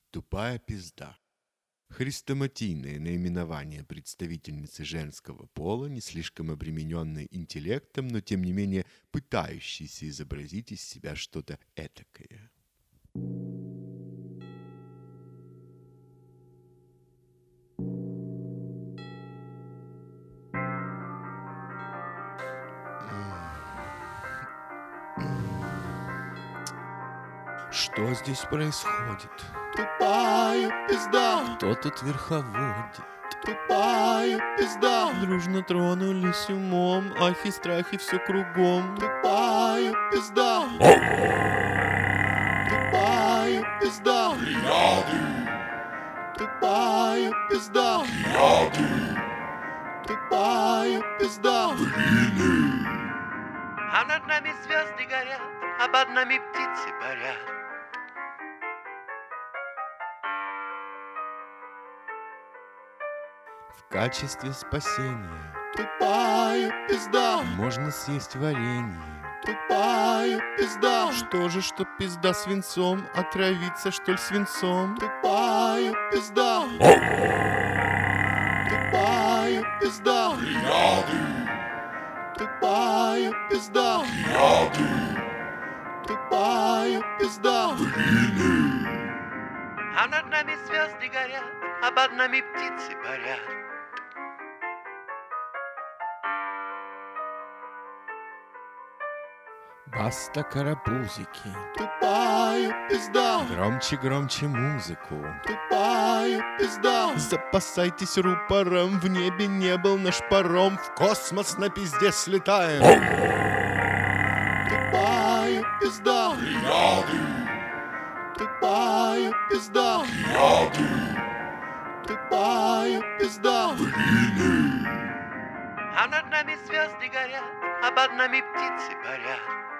Тупая пизда. Хрестоматийное наименование представительницы женского пола, не слишком обремененной интеллектом, но тем не менее пытающейся изобразить из себя что-то этакое. Что здесь происходит? Тупая пизда, Кто тут верховодит? тупая пизда, Дружно тронулись умом, ахи, страхи, все кругом. тупая пизда, тупая пизда, тупая пизда, тупая пизда. А над нами звезды горят, а под нами птицы парят. В качестве спасения Тупая пизда, можно съесть варенье. тупая пизда, Что же, что пизда свинцом, отравиться, что ли, свинцом? тупая пизда, тупая пизда, тупая пизда, тупая пизда. А над нами звезды горят, а под нами птицы парят. Баста карапузики, Тупая пизда, громче, громче музыку. тупая пизда, Запасайтесь рупором, в небе не был наш паром, в космос на пизде слетаем. тупая пизда, тупая пизда, тупая пизда. А над нами звезды горят, а под нами птицы парят.